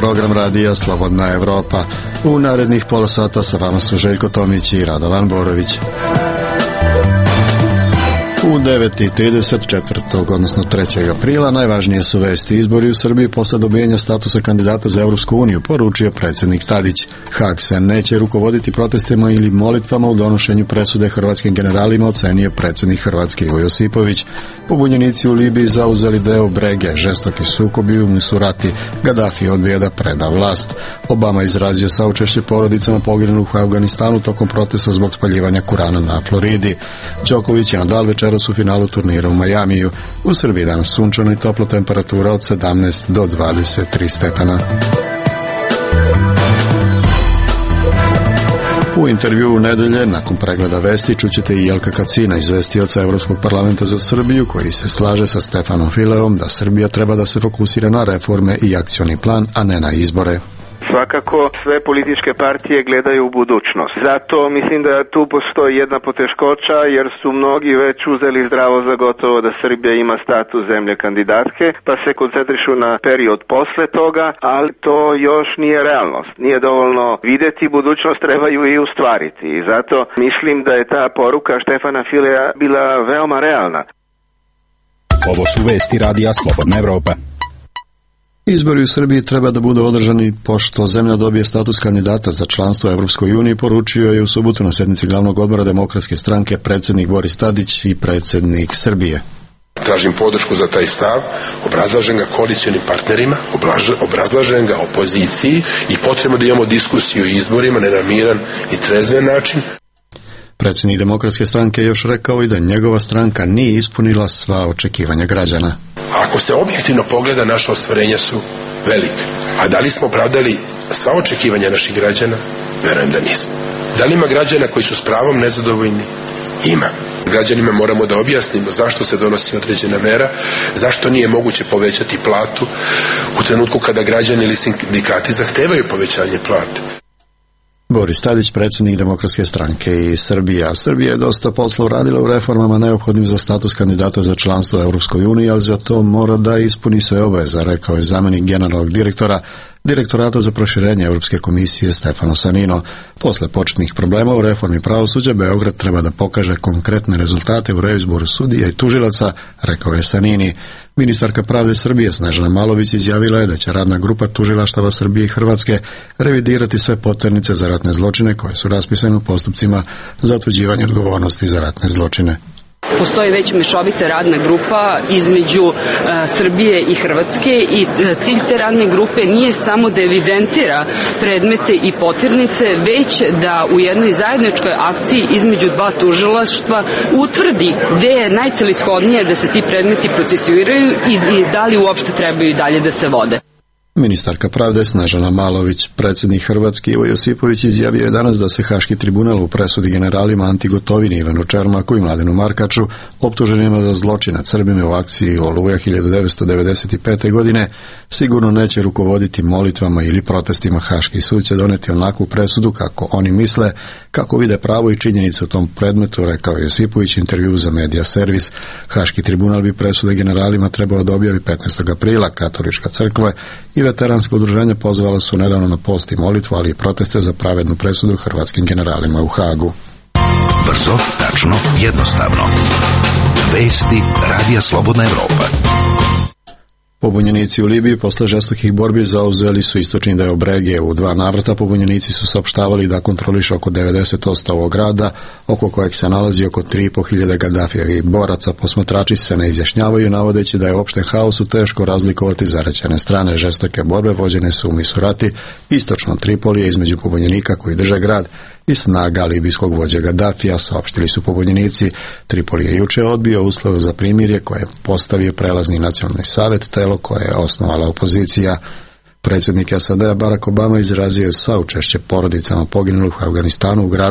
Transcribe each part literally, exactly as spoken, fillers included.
program radija Slobodna Evropa. U narednih pola sata sa vama su Željko Tomić i Radovan Borović. U devet i trideset četvrtog odnosno trećeg aprila najvažnije su vesti. Izbori u Srbiji posle dobijenja statusa kandidata za Evropsku uniju, poručio predsjednik Tadić. Haag se neće rukovoditi protestima ili molitvama u donošenju presude hrvatskim generalima, ocenio predsjednik Hrvatske Ivo Josipović. Pobunjenici u Libiji zauzeli deo Brege, žestoki sukobi u Misurati, Gaddafi odbija da preda vlast. Obama izrazio saučešće porodicama poginulih u Afganistanu tokom protesta zbog spaljivanja Kurana na Floridi. Đoković i Nadal večeras u finalu turnira u Majamiju. U Srbiji danas sunčano i topla temperatura od sedamnaest do dvadeset tri stepena. U intervjuu u nedelje, nakon pregleda vesti, čućete i Jelka Kacina, izvestioca Evropskog parlamenta za Srbiju, koji se slaže sa Stefanom Fileom da Srbija treba da se fokusira na reforme i akcioni plan, a ne na izbore. Svakako sve političke partije gledaju u budućnost. Zato mislim da tu postoji jedna poteškoća, jer su mnogi već uzeli zdravo za gotovo da Srbija ima status zemlje kandidatke, pa se koncentrišu na period posle toga, ali to još nije realnost. Nije dovoljno videti, budućnost trebaju i ustvariti. I zato mislim da je ta poruka Štefana Filea bila veoma realna. Ovo su vesti radija Slobodna Evropa. Izbori u Srbiji treba da budu održani pošto zemlja dobije status kandidata za članstvo u Evropskoj uniji, poručio je u subotu na sjednici glavnog odbora Demokratske stranke predsjednik Boris Tadić i predsjednik Srbije. Tražim podršku za taj stav, obrazlažem ga koalicionim partnerima, obrazlažem ga opoziciji i potrebno da imamo diskusiju o izborima na miran i trezven način. Predsjednik Demokratske stranke još rekao i da njegova stranka nije ispunila sva očekivanja građana. Ako se objektivno pogleda, naša ostvarenja su velika. A da li smo opravdali sva očekivanja naših građana? Verujem da nismo. Da li ima građana koji su s pravom nezadovoljni? Ima. Građanima moramo da objasnimo zašto se donosi određena mera, zašto nije moguće povećati platu u trenutku kada građani ili sindikati zahtevaju povećanje plate. Boris Tadić, predsjednik Demokratske stranke i Srbija. Srbija je dosta posla uradila u reformama neophodnim za status kandidata za članstvo u Evropskoj uniji, ali za to mora da ispuni sve obaveze, rekao je zamjenik generalnog direktora Direktorata za proširenje Europske komisije Stefano Sanino. Posle početnih problema u reformi pravosuđa, Beograd treba da pokaže konkretne rezultate u reizboru sudija i tužilaca, rekao je Sanini. Ministarka pravde Srbije Snežana Malović izjavila je da će radna grupa tužilaštava Srbije i Hrvatske revidirati sve poternice za ratne zločine koje su raspisane u postupcima za utvrđivanje odgovornosti za ratne zločine. Postoji već mešovita radna grupa između uh, Srbije i Hrvatske i uh, cilj te radne grupe nije samo da evidentira predmete i poternice, već da u jednoj zajedničkoj akciji između dva tužilaštva utvrdi gde je najcelishodnije da se ti predmeti procesuiraju i, i da li uopšte trebaju dalje da se vode. Ministarka pravde Snežana Malović. Predsjednik Hrvatske Ivo Josipović izjavio je danas da se Haški tribunal u presudi generalima Anti Gotovini, Ivanu Čermaku i Mladenu Markaču, optuženima za zločin nad Srbima u akciji Oluja hiljadu devetsto devedeset pete. godine, sigurno neće rukovoditi molitvama ili protestima. Haški sud će doneti onakvu presudu kako oni misle, kako vide pravo i činjenice u tom predmetu, rekao je Josipović u intervju za Medija servis. Haški tribunal bi presude generalima trebao da objavi petnaestog aprila. Katolička crkva i veteransko udruženje pozvala su nedavno na post i molitvu, ali i proteste za pravednu presudu hrvatskim generalima u Hagu. Brzo, tačno, jednostavno. Vesti radija Slobodna Evropa. Pobunjenici u Libiji posle žestokih borbi zauzeli su istočni deo Brege. U dva navrata pobunjenici su saopštavali da kontroliše oko devedeset posto ovog grada, oko kojeg se nalazi oko tri i po hiljade Gaddafijevih boraca. Posmatrači se ne izjašnjavaju, navodeći da je u opštem haosu teško razlikovati zaraćene strane. Žestoke borbe vođene su u Misurati, istočno Tripolije, između pobunjenika koji drže grad i snaga libijskog vođa Gaddafija, saopštili su pobunjenici. Tripoli je juče odbio uslov za primirje koje je postavio prelazni nacionalni savet, telo koje je osnovala opozicija. Predsjednik S A D-a Barack Obama izrazio je saučešće porodicama poginulih u Afganistanu u gradu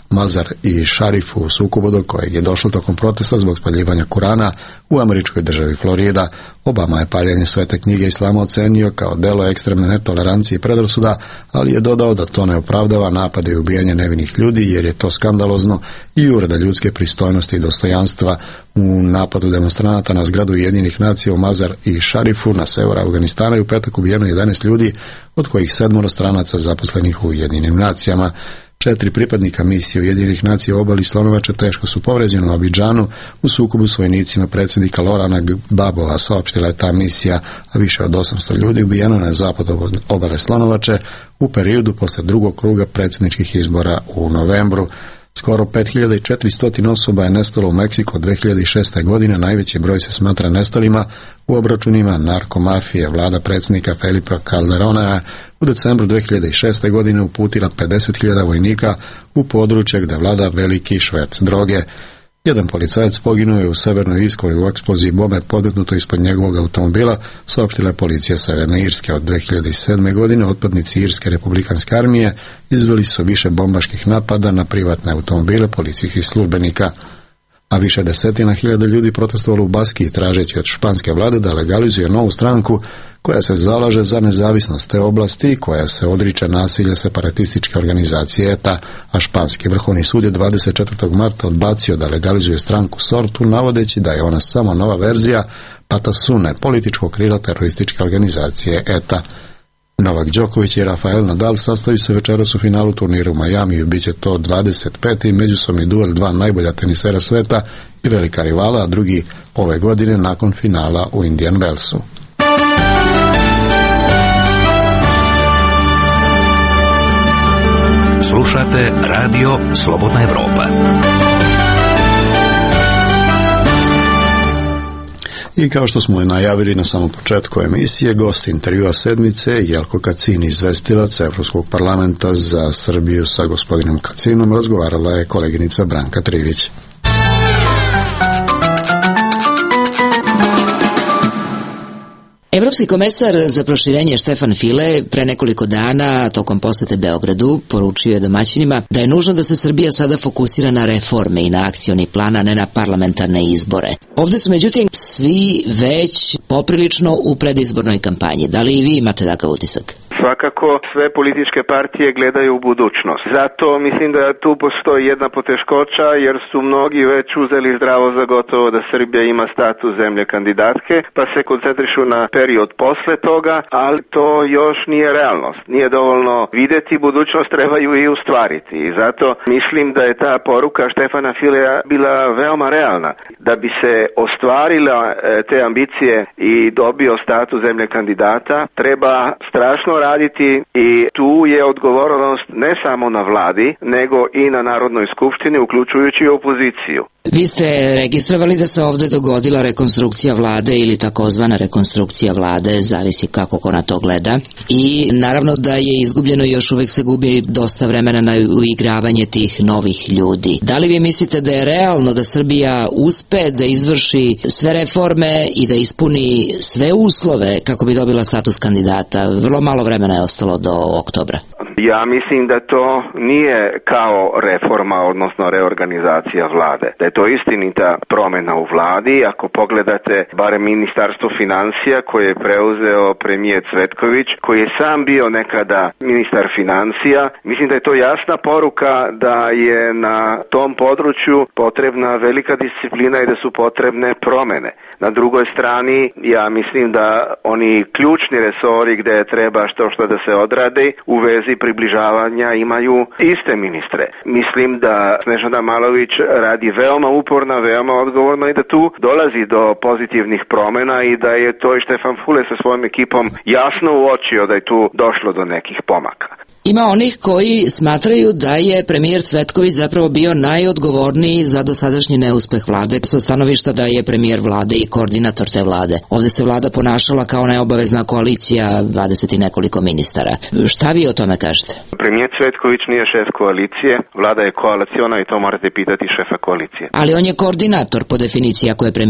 Mazar i Šarifu u sukobu do kojeg je došlo tokom protesta zbog spaljivanja Kurana u američkoj državi Florida. Obama je paljenje Svete knjige Islama ocenio kao delo ekstremne netolerancije i predrasuda, ali je dodao da to ne opravdava napade i ubijanje nevinih ljudi jer je to skandalozno i uvreda ljudske pristojnosti i dostojanstva. U napadu demonstranata na zgradu Ujedinjenih nacija u Mazar i Šarifu na severu Afganistana je u petak ubijeno jedanaest ljudi, od kojih sedmoro stranaca zaposlenih u Ujedinjenim nacijama. Četiri pripadnika misije Ujedinjenih nacija u obali Slonovače teško su povređeni u Abidžanu u sukobu s vojnicima predsjednika Lorana Gbagboa, saopštila je ta misija, a više od osamsto ljudi ubijeno na zapadu od obale Slonovače u periodu posle drugog kruga predsjedničkih izbora u novembru. Skoro pet hiljada četiristo osoba je nestalo u Meksiku od dve hiljade šeste. godine, najveći broj se smatra nestalima u obračunima narkomafije. Vlada predsjednika Felipa Calderona je u decembru dve hiljade šeste. godine uputila pedeset hiljada vojnika u područje gde vlada veliki šverc droge. Jedan policajac poginuo je u Severnoj Irskoj u eksploziji bombe podmetnuto ispod njegovog automobila, saopštila je policija Severne Irske. Od dve hiljade sedme. godine otpadnici Irske republikanske armije izveli su više bombaških napada na privatne automobile policijskih službenika. A više desetina hiljada ljudi protestovalo u Baskiji tražeći od španske vlade da legalizuje novu stranku koja se zalaže za nezavisnost te oblasti, koja se odriče nasilja separatističke organizacije E T A, a španski vrhovni sud je dvadeset četvrtog marta odbacio da legalizuje stranku Sortu, navodeći da je ona samo nova verzija Patasune, političkog krila terorističke organizacije E T A. Novak Đoković i Rafael Nadal sastaju se večeras u finalu turnira u Majamiju. Biće to dvadeset peti međusobni duel dva najbolja tenisera sveta i velika rivala, a drugi ove godine nakon finala u Indian Wellsu. Slušate Radio Slobodna Evropa. I kao što smo je najavili na samom početku emisije, gost intervjua sedmice Jelko Kacin, izvestilac Evropskog parlamenta za Srbiju. Sa gospodinom Kacinom razgovarala je koleginica Branka Trivić. Evropski komesar za proširenje Štefan File pre nekoliko dana tokom posete Beogradu poručio je domaćinima da je nužno da se Srbija sada fokusira na reforme i na akcioni plan, a ne na parlamentarne izbore. Ovde su međutim svi već poprilično u predizbornoj kampanji. Da li i vi imate takav utisak? Svakako sve političke partije gledaju u budućnost. Zato mislim da tu postoji jedna poteškoća jer su mnogi već uzeli zdravo za gotovo da Srbija ima status zemlje kandidatke, pa se koncentrišu na period posle toga, ali to još nije realnost. Nije dovoljno videti, budućnost trebaju i ustvariti. I zato mislim da je ta poruka Štefana Filea bila veoma realna. Da bi se ostvarila te ambicije i dobio status zemlje kandidata, treba strašno raditi i tu je odgovornost ne samo na vladi, nego i na Narodnoj skupštini, uključujući i opoziciju. Vi ste registrovali da se ovde dogodila rekonstrukcija vlade ili takozvana rekonstrukcija vlade, zavisi kako ko na to gleda. I naravno da je izgubljeno i još uvek se gubi dosta vremena na uigravanje tih novih ljudi. Da li vi mislite da je realno da Srbija uspe da izvrši sve reforme i da ispuni sve uslove kako bi dobila status kandidata? Vrlo malo vremena je ostalo do oktobra. Ja mislim da to nije kao reforma, odnosno reorganizacija vlade. Da je to istinita promjena u vladi. Ako pogledate barem Ministarstvo financija koje je preuzeo premijer Cvetković, koji je sam bio nekada ministar financija, mislim da je to jasna poruka da je na tom području potrebna velika disciplina i da su potrebne promjene. Na drugoj strani, ja mislim da oni ključni resori gde treba što što da se odrade u vezi približavanja imaju iste ministre. Mislim da Snežana Malović radi veoma uporno, veoma odgovorno i da tu dolazi do pozitivnih promjena i da je to i Štefan File sa svojom ekipom jasno uočio da je tu došlo do nekih pomaka. Ima onih koji smatraju da je premijer Cvetković zapravo bio najodgovorniji za dosadašnji neuspeh vlade sa stanovišta da je premijer vlade i koordinator te vlade. Ovde se vlada ponašala kao neobavezna koalicija dvadeset i nekoliko ministara. Šta vi o tome kažete? Premijer Cvetković nije šef koalicije, vlada je koaliciona i to morate pitati šefa koalicije. Ali on je koordinator po definiciji ako je premijer.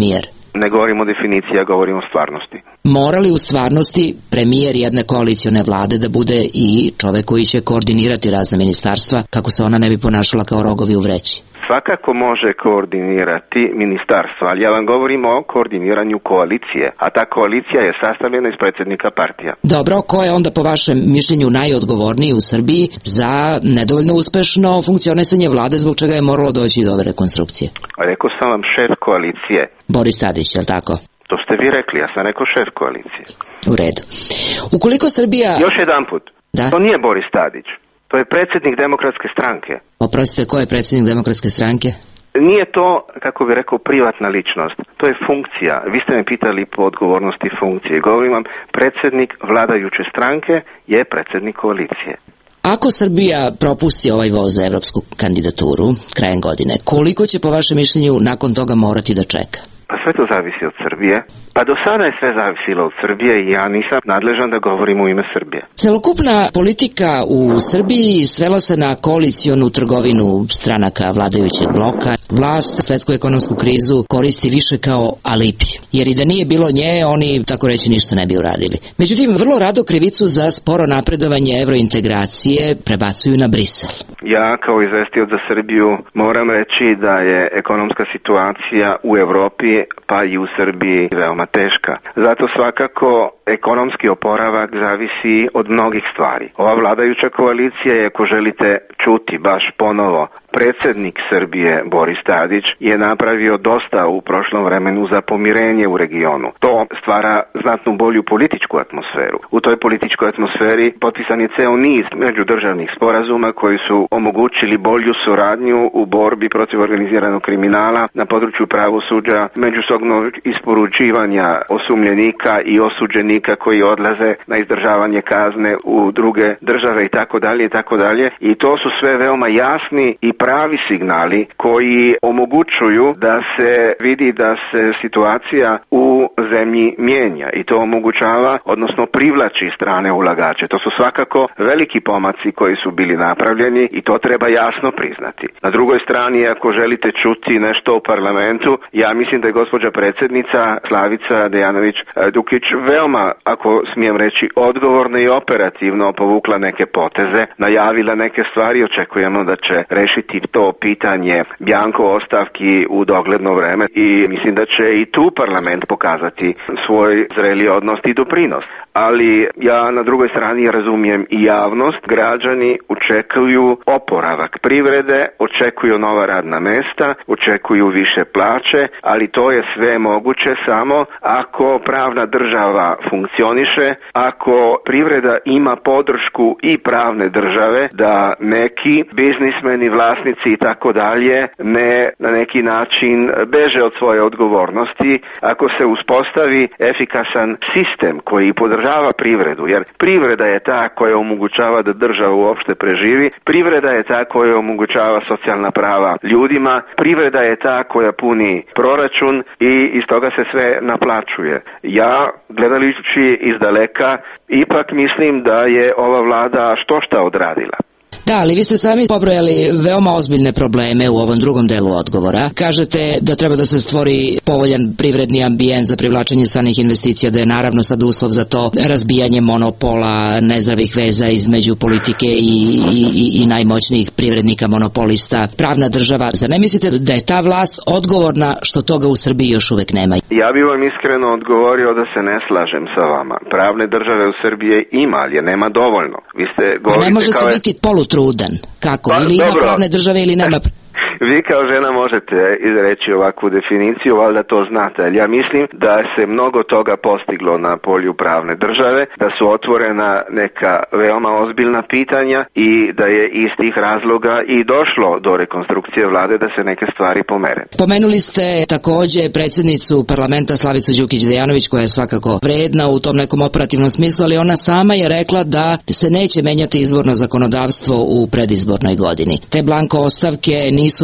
Ne govorim o definiciji, ja govorim o stvarnosti. Mora li u stvarnosti premijer jedne koalicione vlade da bude i čovek koji će koordinirati razne ministarstva kako se ona ne bi ponašala kao rogovi u vreći? Svakako može koordinirati ministarstvo, ali ja vam govorim o koordiniranju koalicije, a ta koalicija je sastavljena iz predsjednika partija. Dobro, ko je onda po vašem mišljenju najodgovorniji u Srbiji za nedovoljno uspešno funkcionisanje vlade, zbog čega je moralo doći do ove rekonstrukcije? Rekao sam vam šef koalicije. Boris Tadić, je li tako? To ste vi rekli, ja sam rekao šef koalicije. U redu. Ukoliko Srbija... Još jedan put. Da? To nije Boris Tadić. To je predsjednik Demokratske stranke. Oprostite, ko je predsjednik Demokratske stranke? Nije to, kako bi rekao, privatna ličnost. To je funkcija. Vi ste me pitali po odgovornosti funkcije. Govorim vam, predsjednik vladajuće stranke je predsjednik koalicije. Ako Srbija propusti ovaj voz za evropsku kandidaturu krajem godine, koliko će po vašem mišljenju nakon toga morati da čeka? Pa sve to zavisi od Srbije. Pa do sada je sve zavisilo od Srbije i ja nisam nadležan da govorim u ime Srbije. Celokupna politika u Srbiji svela se na koalicionu trgovinu stranaka vladajućeg bloka. Vlast svetsku ekonomsku krizu koristi više kao alibi, jer i da nije bilo nje, oni tako reći ništa ne bi uradili. Međutim, vrlo rado krivicu za sporo napredovanje evrointegracije prebacuju na Brisel. Ja kao izvestioc za Srbiju moram reći da je ekonomska situacija u Evropi pa i u Srbiji veoma teška. Zato svakako ekonomski oporavak zavisi od mnogih stvari. Ova vladajuća koalicija je, ako želite čuti baš ponovo, predsjednik Srbije Boris Tadić je napravio dosta u prošlom vremenu za pomirenje u regionu. To stvara znatno bolju političku atmosferu. U toj političkoj atmosferi potpisan je ceo niz međudržavnih sporazuma koji su omogućili bolju suradnju u borbi protiv organiziranog kriminala na području pravosuđa, međusobnog isporučivanja osumljenika i osuđenika koji odlaze na izdržavanje kazne u druge države i tako dalje i tako dalje. I to su sve veoma jasni i pravi signali koji omogućuju da se vidi da se situacija u zemlji mijenja i to omogućava, odnosno privlači strane ulagače. To su svakako veliki pomaci koji su bili napravljeni i to treba jasno priznati. Na drugoj strani, ako želite čuti nešto o parlamentu, ja mislim da je gospođa predsjednica Slavica Dejanović Dukić veoma, ako smijem reći, odgovorno i operativno povukla neke poteze, najavila neke stvari, očekujemo da će rešiti to pitanje bjanko ostavki u dogledno vreme i mislim da će i tu parlament pokazati svoj zreli odnos i doprinos. Ali ja na drugoj strani razumijem i javnost, građani očekuju oporavak privrede, očekuju nova radna mesta, očekuju više plaće, ali to je sve moguće samo ako pravna država funkcioniše, ako privreda ima podršku i pravne države da neki biznismeni, vlasnici i tako dalje ne na neki način beže od svoje odgovornosti, ako se uspostavi efikasan sistem koji podržava privredu, jer privreda je ta koja omogućava da država uopšte preživi, privreda je ta koja omogućava socijalna prava ljudima, privreda je ta koja puni proračun i iz toga se sve naplaćuje. Ja, gledajući iz daleka, ipak mislim da je ova vlada što šta odradila. Da, ali vi ste sami pobrojali veoma ozbiljne probleme u ovom drugom delu odgovora. Kažete da treba da se stvori povoljan privredni ambijent za privlačenje stranih investicija, da je naravno sad uslov za to razbijanje monopola, nezdravih veza između politike i, i, i najmoćnijih privrednika monopolista, pravna država. Zar ne mislite da je ta vlast odgovorna što toga u Srbiji još uvek nema? Ja bih vam iskreno odgovorio da se ne slažem sa vama. Pravne države u Srbiji ima, ali je nema dovoljno. Vi ste govorite ne može se kao biti polutrudan. Kako? Pa, ili ima dobro. pravne države ili nema... Vi kao žena možete izreći ovakvu definiciju, valjda to znate, ali ja mislim da se mnogo toga postiglo na polju pravne države, da su otvorena neka veoma ozbiljna pitanja i da je iz tih razloga i došlo do rekonstrukcije vlade da se neke stvari pomere. Pomenuli ste takođe predsjednicu parlamenta Slavicu Đukić Dejanović, koja je svakako vredna u tom nekom operativnom smislu, ali ona sama je rekla da se neće menjati izborno zakonodavstvo u predizbornoj godini. Te blanko ostavke nisu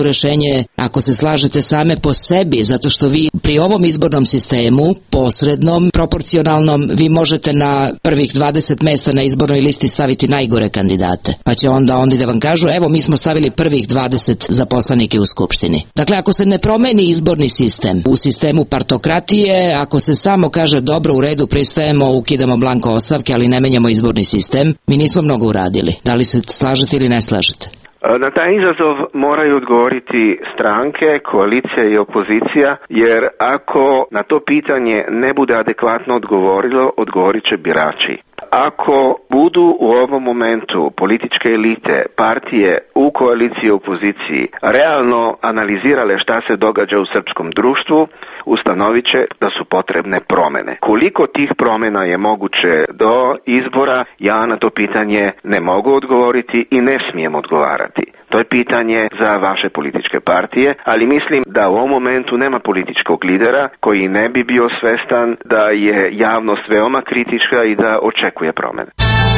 rešenje ako se slažete same po sebi, zato što vi pri ovom izbornom sistemu, posrednom, proporcionalnom, vi možete na prvih dvadeset mesta na izbornoj listi staviti najgore kandidate. Pa će onda oni da vam kažu, evo mi smo stavili prvih dvadeset za poslanike u Skupštini. Dakle, ako se ne promeni izborni sistem u sistemu partokratije, ako se samo kaže dobro, u redu, pristajemo, ukidamo blanko ostavke, ali ne menjamo izborni sistem, mi nismo mnogo uradili. Da li se slažete ili ne slažete? Na taj izazov moraju odgovoriti stranke, koalicija i opozicija, jer ako na to pitanje ne bude adekvatno odgovorilo, odgovorit će birači. Ako budu u ovom momentu političke elite, partije u koaliciji i opoziciji realno analizirale šta se događa u srpskom društvu, ustanovit će da su potrebne promene. Koliko tih promena je moguće do izbora, ja na to pitanje ne mogu odgovoriti i ne smijem odgovarati. To je pitanje za vaše političke partije, ali mislim da u ovom momentu nema političkog lidera koji ne bi bio svestan da je javnost veoma kritička i da očekuje promene.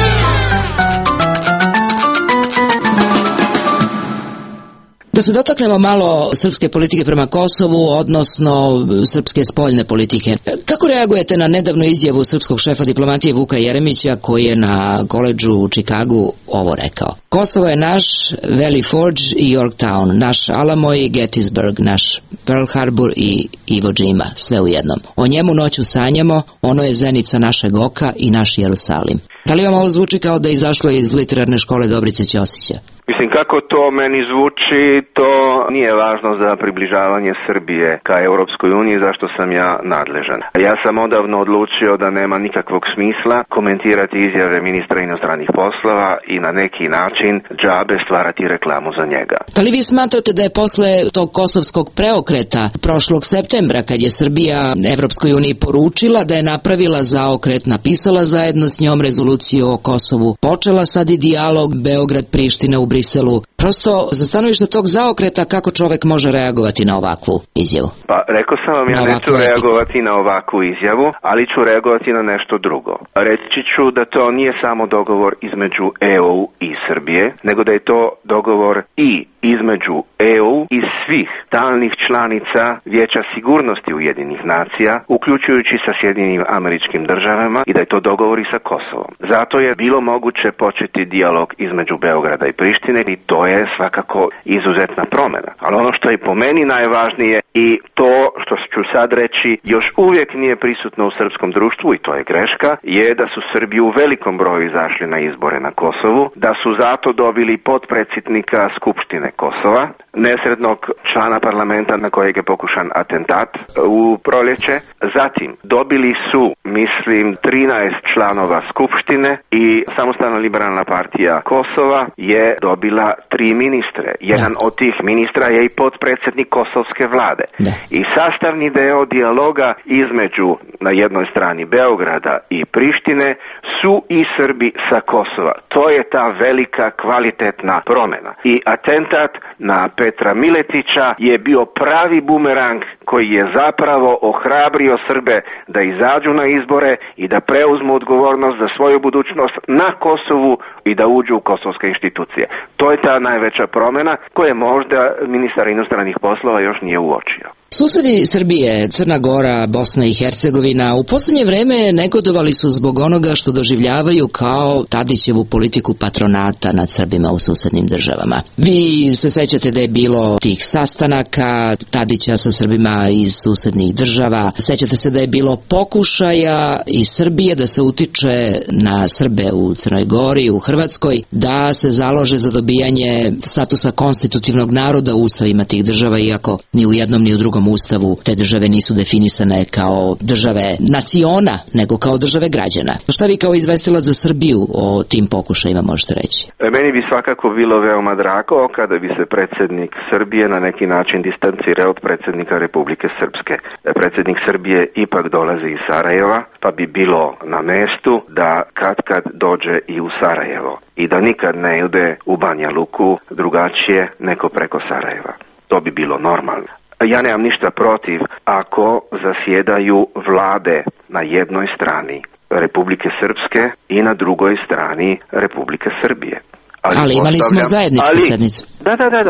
Da se dotaknemo malo srpske politike prema Kosovu, odnosno srpske spoljne politike. Kako reagujete na nedavnu izjavu srpskog šefa diplomatije Vuka Jeremića koji je na koledžu u Čikagu ovo rekao? Kosovo je naš Valley Forge i Yorktown, naš Alamo i Gettysburg, naš Pearl Harbor i Iwo Jima, sve u jednom. O njemu noću sanjamo, ono je zenica našeg oka i naš Jerusalim. Da li vam ovo zvuči kao da je izašlo iz literarne škole Dobrice Ćosića? Mislim, kako to meni zvuči, to nije važno za približavanje Srbije ka Europskoj uniji, zašto sam ja nadležan. Ja sam odavno odlučio da nema nikakvog smisla komentirati izjave ministra inostranih poslova i na neki način džabe stvarati reklamu za njega. Da li vi smatrate da je posle tog kosovskog preokreta prošlog septembra, kad je Srbija Evropskoj uniji poručila da je napravila zaokret, napisala zajedno s njom rezoluciju o Kosovu, počela sad i dijalog Beograd-Priština u Briselu, prosto za stanovište tog zaokreta kako čovek može reagovati na ovakvu izjavu? Pa rekao sam vam, ja neću reagovati na ovakvu izjavu, ali ću reagovati na nešto drugo. Reći ću da to nije samo dogovor između E U i Srbije, nego da je to dogovor i između E U i svih stalnih članica Vijeća sigurnosti Ujedinjenih nacija, uključujući sa Sjedinjenim Američkim Državama, i da je to dogovor i sa Kosovom. Zato je bilo moguće početi dijalog između Beograda i Prištine i to je svakako izuzetna promjena. Ali ono što je po meni najvažnije i to što ću sad reći još uvijek nije prisutno u srpskom društvu, i to je greška, je da su Srbi u velikom broju izašli na izbore na Kosovu, da su zato dobili potpredsjednika Skupštine Kosova, nesrednog člana parlamenta na kojeg je pokušan atentat u proljeće. Zatim dobili su, mislim, trinaest članova Skupštine i Samostalna liberalna partija Kosova je dobila tri ministre. Jedan da. od tih ministra je i potpredsjednik kosovske vlade. Da. I sastavni deo dijaloga između na jednoj strani Beograda i Prištine su i Srbi sa Kosova. To je ta velika kvalitetna promjena. I atentat na Petra Miletića je bio pravi bumerang koji je zapravo ohrabrio Srbe da izađu na izbore i da preuzmu odgovornost za svoju budućnost na Kosovu i da uđu u kosovske institucije. To je ta najveća promjena koje možda ministar inostranih poslova još nije uočio. Susedi Srbije, Crna Gora, Bosna i Hercegovina u posljednje vreme negodovali su zbog onoga što doživljavaju kao Tadićevu politiku patronata nad Srbima u susednim državama. Vi se sećate da je bilo tih sastanaka Tadića sa Srbima iz susednih država. Sećate se da je bilo pokušaja iz Srbije da se utiče na Srbe u Crnoj Gori, u Hrvatskoj, da se založe za dobijanje statusa konstitutivnog naroda u ustavima tih država, iako ni u jednom ni u drugom ustavu te države nisu definisane kao države naciona, nego kao države građana. Šta vi kao izvestilac za Srbiju o tim pokušajima možete reći? Meni bi svakako bilo veoma drago kada bi se predsjednik Srbije na neki način distancirao od predsjednika Republike Srpske. Predsjednik Srbije ipak dolazi iz Sarajeva, pa bi bilo na mestu da kad kad dođe i u Sarajevo i da nikad ne ide u Banja Luku drugačije nego preko Sarajeva. To bi bilo normalno. Ja nemam ništa protiv ako zasjedaju vlade na jednoj strani Republike Srpske i na drugoj strani Republike Srbije. Ali, ali imali smo zajedničku ali, sednicu. Da, da, da, da.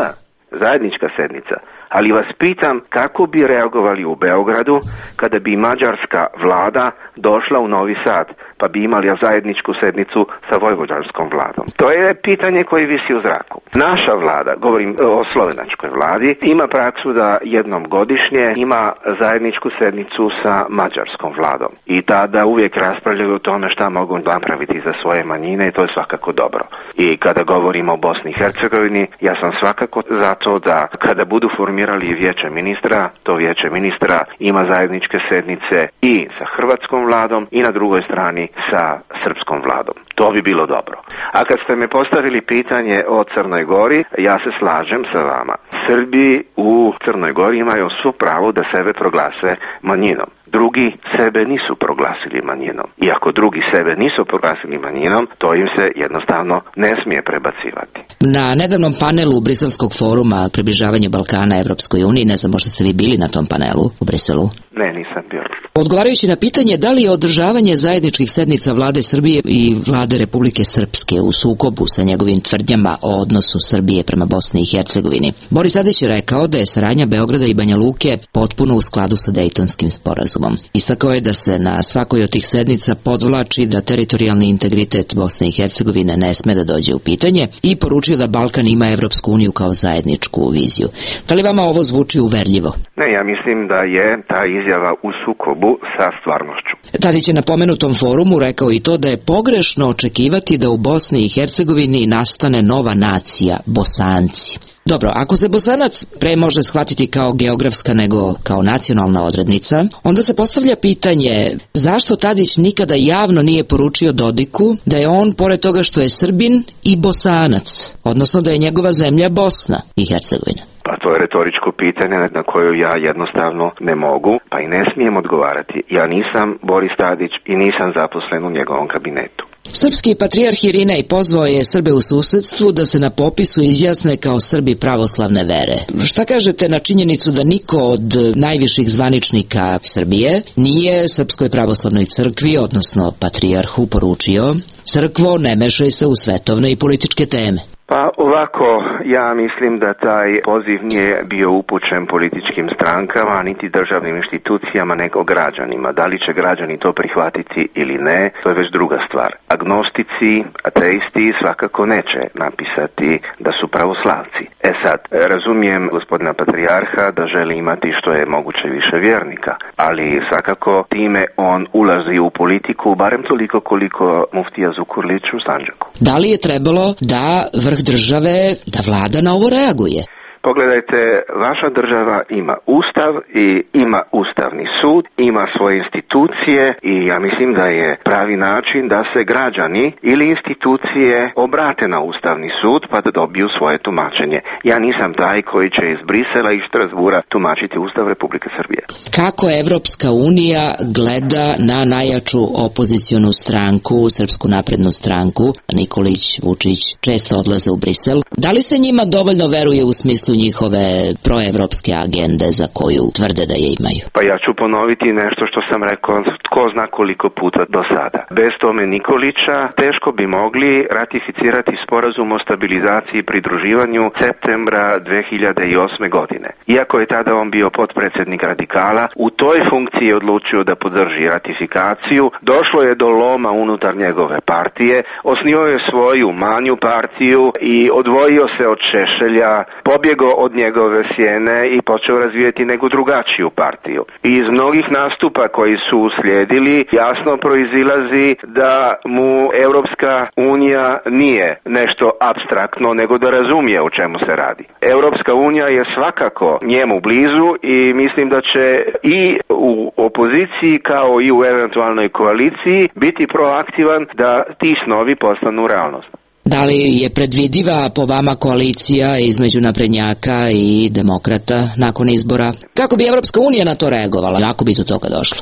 zajednička sednica. Ali vas pitam kako bi reagovali u Beogradu kada bi mađarska vlada došla u Novi Sad, pa bi imali zajedničku sednicu sa vojvođanskom vladom. To je pitanje koje visi u zraku. Naša vlada, govorim o slovenačkoj vladi, ima praksu da jednom godišnje ima zajedničku sednicu sa mađarskom vladom. I tada uvijek raspravljaju o tome šta mogu napraviti za svoje manjine i to je svakako dobro. I kada govorimo o Bosni i Hercegovini, ja sam svakako za to da kada budu formirali vijeće ministra, to vijeće ministra ima zajedničke sednice i sa hrvatskom vladom i na drugoj strani sa srpskom vladom. To bi bilo dobro. A kad ste me postavili pitanje o Crnoj Gori, ja se slažem sa vama. Srbi u Crnoj Gori imaju svo pravo da sebe proglase manjinom. Drugi sebe nisu proglasili manjinom. I ako drugi sebe nisu proglasili manjinom, to im se jednostavno ne smije prebacivati. Na nedavnom panelu Briselskog foruma približavanje Balkana Evropskoj uniji, ne znam, možda ste vi bili na tom panelu u Briselu? Ne, nisam bio. Odgovarajući na pitanje da li je održavanje zajedničkih sednica vlade Srbije i vlade Republike Srpske u sukobu sa njegovim tvrdnjama o odnosu Srbije prema Bosni i Hercegovini, Boris Tadić je rekao da je saradnja Beograda i Banja Luke potpuno u skladu sa Dejtonskim sporazumom. Istakao je da se na svakoj od tih sednica podvlači da teritorijalni integritet Bosne i Hercegovine ne sme da dođe u pitanje i poručio da Balkan ima Evropsku uniju kao zajedničku viziju. Da li vama ovo zvuči uverljivo? Ne, ja mislim da je ta izjava u sukobu sa stvarnošću. Tadić je na pomenutom forumu rekao i to da je pogrešno očekivati da u Bosni i Hercegovini nastane nova nacija, Bosanci. Dobro, ako se Bosanac pre može shvatiti kao geografska nego kao nacionalna odrednica, onda se postavlja pitanje zašto Tadić nikada javno nije poručio Dodiku da je on, pored toga što je Srbin, i Bosanac, odnosno da je njegova zemlja Bosna i Hercegovina. Pa to je retoričko pitanje na koje ja jednostavno ne mogu, pa i ne smijem odgovarati. Ja nisam Boris Tadić i nisam zaposlen u njegovom kabinetu. Srpski patrijarh Irinej pozvao je Srbe u susedstvu da se na popisu izjasne kao Srbi pravoslavne vere. Šta kažete na činjenicu da niko od najviših zvaničnika Srbije nije Srpskoj pravoslavnoj crkvi, odnosno patrijarhu, poručio: crkvo, ne mešaj se u svetovne i političke teme? Pa ovako, ja mislim da taj poziv nije bio upućen političkim strankama, niti državnim institucijama, nego građanima. Da li će građani to prihvatiti ili ne, to je već druga stvar. Agnostici, ateisti svakako neće napisati da su pravoslavci. E sad, razumijem gospodina patrijarha da želi imati što je moguće više vjernika, ali svakako time on ulazi u politiku, barem toliko koliko muftija Zukorlić u Sandžaku. Da li je trebalo da vrh države, da vlada na ovo reaguje? Pogledajte, vaša država ima ustav i ima ustavni sud, ima svoje institucije i ja mislim da je pravi način da se građani ili institucije obrate na ustavni sud pa da dobiju svoje tumačenje. Ja nisam taj koji će iz Brisela i Strasbura tumačiti Ustav Republike Srbije. Kako Evropska unija gleda na najjaču opozicionu stranku, Srpsku naprednu stranku? Nikolić, Vučić često odlaze u Brisel. Da li se njima dovoljno veruje u smislu njihove proevropske agende za koju tvrde da je imaju? Pa ja ću ponoviti nešto što sam rekao tko zna koliko puta do sada. Bez Tome Nikolića teško bi mogli ratificirati sporazum o stabilizaciji i pridruživanju septembra dve hiljade osme. godine. Iako je tada on bio potpredsjednik radikala, u toj funkciji je odlučio da podrži ratifikaciju, došlo je do loma unutar njegove partije, osnio je svoju manju partiju i odvojio se od Šešelja, pobjegao od njegove sjene i počeo razvijeti neku drugačiju partiju. I iz mnogih nastupa koji su uslijedili jasno proizilazi da mu Europska unija nije nešto apstraktno, nego da razumije o čemu se radi. Europska unija je svakako njemu blizu i mislim da će i u opoziciji kao i u eventualnoj koaliciji biti proaktivan da ti snovi postanu realnost. Da li je predvidiva po vama koalicija između naprednjaka i demokrata nakon izbora? Kako bi Evropska unija na to reagovala, ako bi do toga došlo?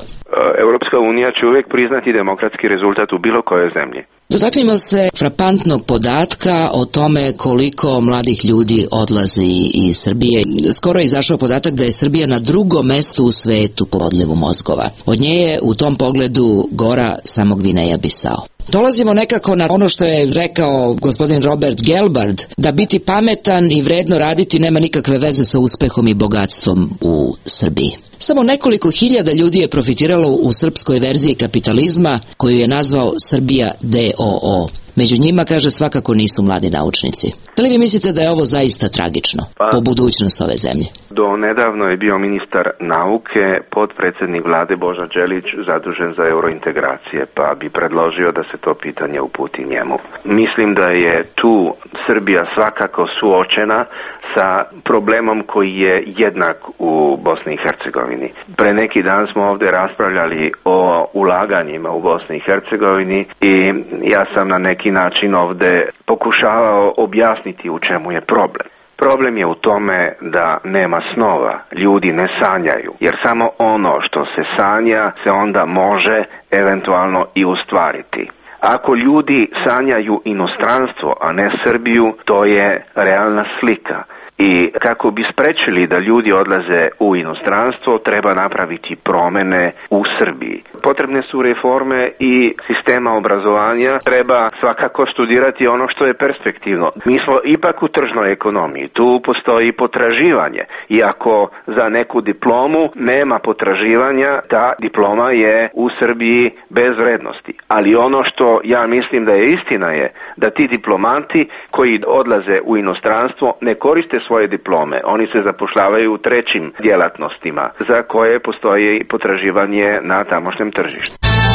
Europska unija će uvijek priznati demokratski rezultat u bilo kojoj zemlji. Dotaknimo se frapantnog podatka o tome koliko mladih ljudi odlazi iz Srbije. Skoro je izašao podatak da je Srbija na drugom mestu u svetu po odlivu mozgova. Od nje je u tom pogledu gora samo Gvineja Bisao. Dolazimo nekako na ono što je rekao gospodin Robert Gelbard, da biti pametan i vredno raditi nema nikakve veze sa uspehom i bogatstvom u Srbiji. Samo nekoliko hiljada ljudi je profitiralo u srpskoj verziji kapitalizma koju je nazvao Srbija D O O. Među njima, kaže, svakako nisu mladi naučnici. Da li vi mislite da je ovo zaista tragično pa, po budućnost ove zemlje? Do nedavno je bio ministar nauke, potpredsjednik vlade Boža Đelić zadužen za eurointegracije, pa bi predložio da se to pitanje uputi njemu. Mislim da je tu Srbija svakako suočena sa problemom koji je jednak u Bosni i Hercegovini. Pre neki dan smo ovdje raspravljali o ulaganjima u Bosni i Hercegovini i ja sam na neki način ovdje pokušavao objasniti u čemu je problem. Problem je u tome da nema snova, ljudi ne sanjaju, jer samo ono što se sanja se onda može eventualno i ostvariti. Ako ljudi sanjaju inostranstvo, a ne Srbiju, to je realna slika. I kako bi sprečili da ljudi odlaze u inostranstvo, treba napraviti promjene u Srbiji. Potrebne su reforme i sistema obrazovanja, treba svakako studirati ono što je perspektivno. Mi smo ipak u tržnoj ekonomiji, tu postoji potraživanje. Iako za neku diplomu nema potraživanja, ta diploma je u Srbiji bez vrednosti. Ali ono što ja mislim da je istina je da ti diplomanti koji odlaze u inostranstvo ne koriste svoje diplome. Oni se zapošljavaju u trećim djelatnostima za koje postoji potraživanje na tamošnjem tržištu.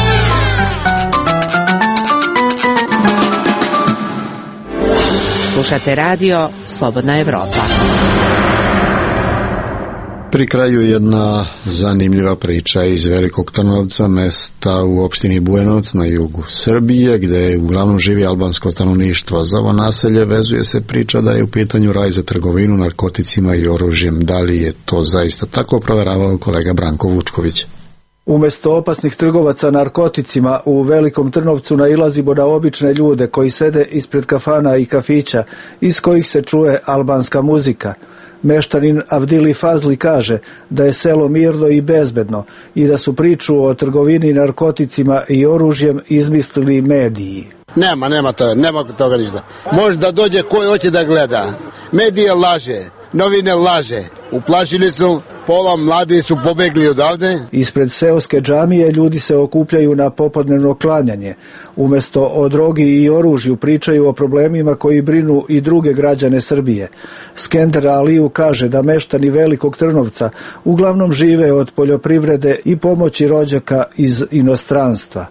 Slušate radio Slobodna Evropa. Pri kraju jedna zanimljiva priča iz Velikog Trnovca, mesta u opštini Bujanovac na jugu Srbije, gde uglavnom živi albansko stanovništvo. Za ovo naselje vezuje se priča da je u pitanju raj za trgovinu narkoticima i oružjem. Da li je to zaista tako, proveravao kolega Branko Vučković. Umesto opasnih trgovaca narkoticima u Velikom Trnovcu nailazimo na obične ljude koji sede ispred kafana i kafića iz kojih se čuje albanska muzika. Meštanin Avdili Fazli kaže da je selo mirno i bezbedno i da su priču o trgovini narkoticima i oružjem izmislili mediji. Nema, nema toga, nema toga ništa. Može da dođe koji hoće da gleda. Medije laže, novine laže. Uplašili su, pola mladi su pobegli odavde. Ispred seoske džamije ljudi se okupljaju na popodnevno klanjanje. Umesto o drogi i oružju pričaju o problemima koji brinu i druge građane Srbije. Skender Aliju kaže da meštani Velikog Trnovca uglavnom žive od poljoprivrede i pomoći rođaka iz inostranstva.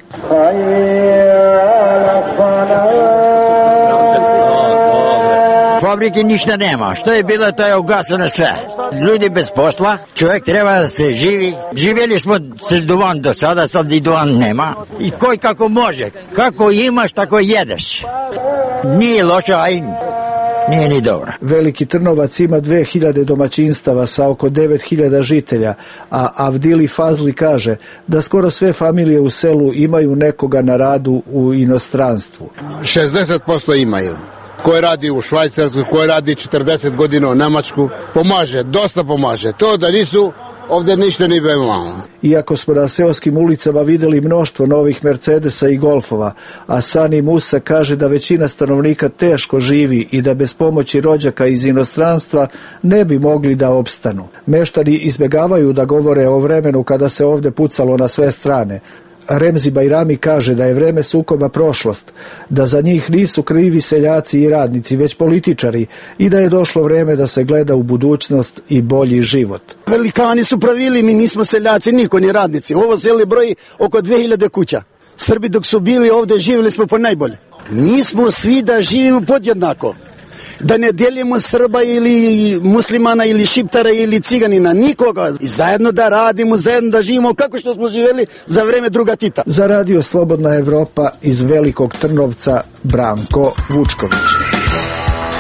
Fabrike ništa nema. Što je bilo, to je ugasano sve. Ljudi bez posla, čovjek treba da se živi. Živjeli smo s duvan do sada, sad i duvan nema. I koji kako može. Kako imaš, tako jedeš. Nije loše, a i nije ni dobro. Veliki Trnovac ima dve hiljade domaćinstava sa oko devet hiljada žitelja, a Avdili Fazli kaže da skoro sve familije u selu imaju nekoga na radu u inostranstvu. šezdeset posto imaju. Koji radi u Švajcarskoj, koji radi četrdeset godina u Nemačku, pomaže, dosta pomaže. To da nisu, ovdje ništa ni be malo. Iako smo na seoskim ulicama vidjeli mnoštvo novih Mercedesa i Golfova, a Sani Musa kaže da većina stanovnika teško živi i da bez pomoći rođaka iz inostranstva ne bi mogli da opstanu. Meštani izbjegavaju da govore o vremenu kada se ovdje pucalo na sve strane. Remzi Bajrami kaže da je vreme sukoba prošlost, da za njih nisu krivi seljaci i radnici, već političari i da je došlo vreme da se gleda u budućnost i bolji život. Velikani su pravili, mi nismo seljaci, niko ni radnici. Ovo seli broji oko dve hiljade kuća. Srbi dok su bili ovdje živjeli smo po najbolje. Nismo svi da živimo podjednako. Da ne dijelimo Srba ili muslimana ili šiptara ili ciganina, nikoga. I zajedno da radimo, zajedno da živimo kako što smo živjeli za vreme druga Tita. Za radio Slobodna Evropa iz Velikog Trnovca, Branko Vučković.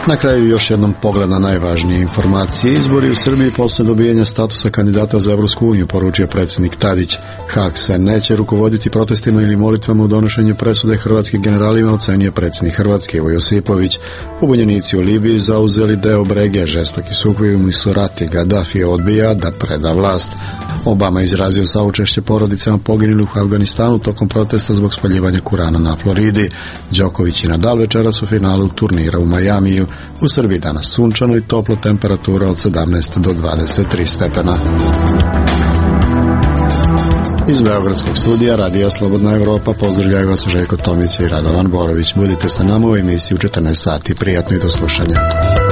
Na kraju još jednom pogled na najvažnije informacije. Izbori u Srbiji posle dobijanja statusa kandidata za Evropsku uniju, poručio predsjednik Tadić. Haag se neće rukovoditi protestima ili molitvama u donošenju presude hrvatskim generalima, ocenio predsjednik Hrvatske Ivo Josipović. Pobunjenici u Libiji zauzeli deo brege, žestoki sukobi u Misurati, Gaddafi odbija da preda vlast. Obama izrazio saučešće porodicama poginulih u Afganistanu tokom protesta zbog spaljivanja Kurana na Floridi. Đoković i Nadal večeras u finalu turnira u Majamiju. U Srbiji danas sunčano i toplo, temperatura od sedamnaest do dvadeset tri stepena. Iz Beogradskog studija Radija Slobodna Evropa pozdravljaju vas Željko Tomić i Radovan Borović. Budite sa nama u emisiji u četrnaest sati. Prijatno i do slušanja.